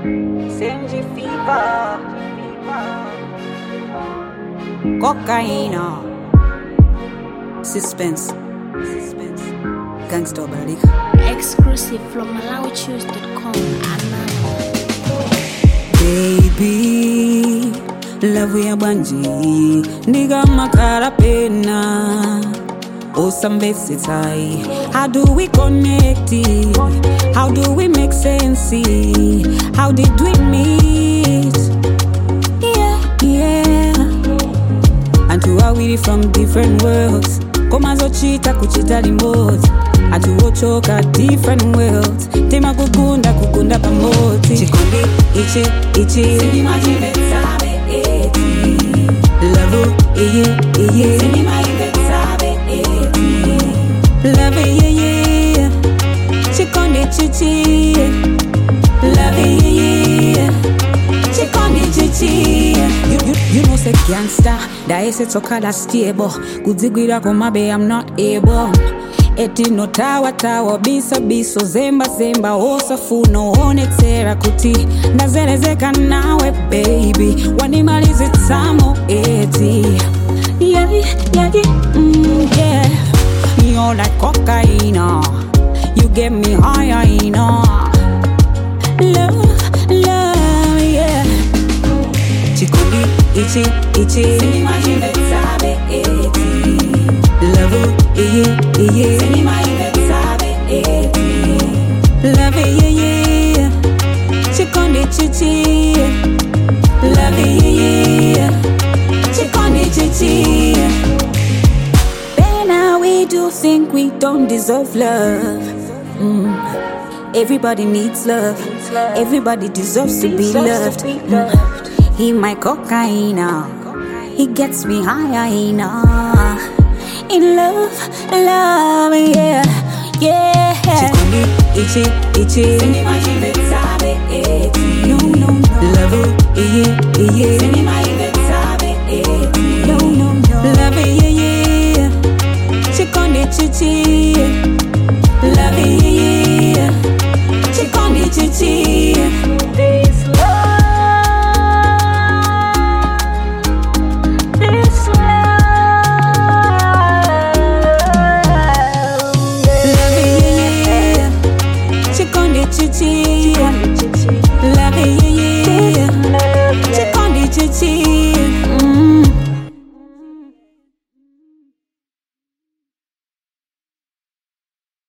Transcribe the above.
Senji fever. Cocaine. Suspense. Gangsta balik. Exclusive from MalawiChoose.com. Baby, love ya banji, niga makara pena. Oh, some basics high. How do we connect it? How do we make sense? How did we meet? Yeah. And to are we from different worlds? Koma zochita kuchita limoti. Atuochoka different worlds. Tema kukunda pamoti. Chikondi ichi Sinima jivetsabe eti. Love iye Sinima jivetsabe eti. Love iye Chikondi chichi. Love iye Chikondi chichi. You know say gangsta. Daese toka la stable. Kudzigwira komabe I'm not able. Eti no tawa biso zemba osa funo onetera kuti ndazelezeka nawe baby wanimalize tsamo eti yeah you're like cocaine, you get me higher love yeah chikondi ichi Sinima jivetsabe eti. Love iye Sinima jivetsabe eti. Love iye Chikondi chichi. Love iye Chikondi chichi. Now we do think we don't deserve love. Everybody needs love. Everybody deserves to be loved. He my cocaine, he gets me higher in love, yeah. Chikondi ichi Sinima jivetsabe eti. No. Love iye Sinima jivetsabe eti. No. Love iye Chikondi chichi. Love iye Chikondi chichi. This love. Chichi.